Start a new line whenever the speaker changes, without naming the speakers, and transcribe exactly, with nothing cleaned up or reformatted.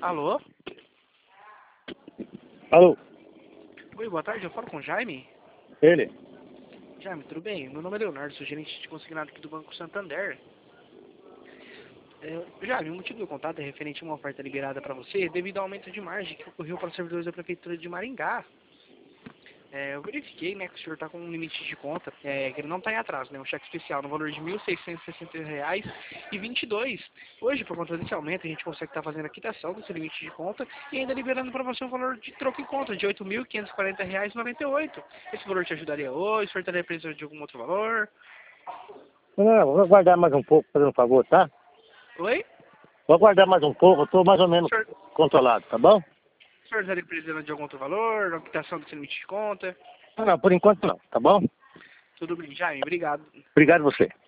Alô?
Alô?
Oi, boa tarde, eu falo com o Jaime?
Ele?
Jaime, tudo bem? Meu nome é Leonardo, sou gerente de consignado aqui do Banco Santander. É, Jaime, o motivo do contato é referente a uma oferta liberada para você devido ao aumento de margem que ocorreu para os servidores da Prefeitura de Maringá. É, eu verifiquei, né, que o senhor está com um limite de conta, é, que ele não está em atraso, né, um cheque especial no valor de mil seiscentos e sessenta reais e vinte e dois. Hoje, por conta desse aumento, a gente consegue estar fazendo a quitação desse limite de conta e ainda liberando para você um valor de troco em conta de oito mil quinhentos e quarenta reais e noventa e oito. Esse valor te ajudaria hoje? O senhor estaria precisando de algum outro valor?
Não, vou aguardar mais um pouco, fazendo um favor, tá?
Oi?
Vou aguardar mais um pouco, eu tô mais ou
O
menos
senhor,
controlado, tá bom?
o senhor estaria precisando de algum outro valor? A quitação desse limite de conta?
Não, não, por enquanto não, tá bom?
Tudo bem, Jaime, obrigado.
Obrigado você.